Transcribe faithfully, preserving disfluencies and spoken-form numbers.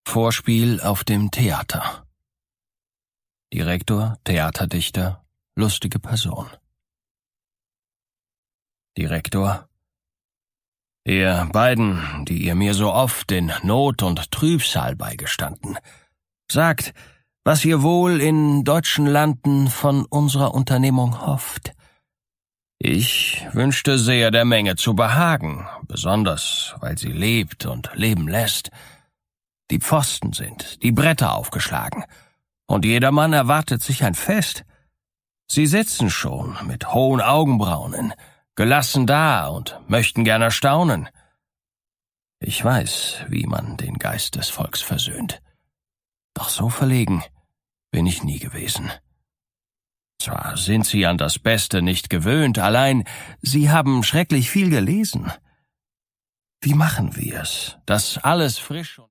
Vorspiel auf dem Theater. Direktor, Theaterdichter, lustige Person. Direktor: Ihr beiden, die ihr mir so oft in Not und Trübsal beigestanden, sagt, was ihr wohl in deutschen Landen von unserer Unternehmung hofft. Ich wünschte sehr, der Menge zu behagen, besonders, weil sie lebt und leben lässt. Die Pfosten sind, die Bretter aufgeschlagen, und jedermann erwartet sich ein Fest. Sie sitzen schon mit hohen Augenbraunen, gelassen da und möchten gern erstaunen. Ich weiß, wie man den Geist des Volks versöhnt. Doch so verlegen bin ich nie gewesen. Zwar sind Sie an das Beste nicht gewöhnt, allein Sie haben schrecklich viel gelesen. Wie machen wir's, dass alles frisch und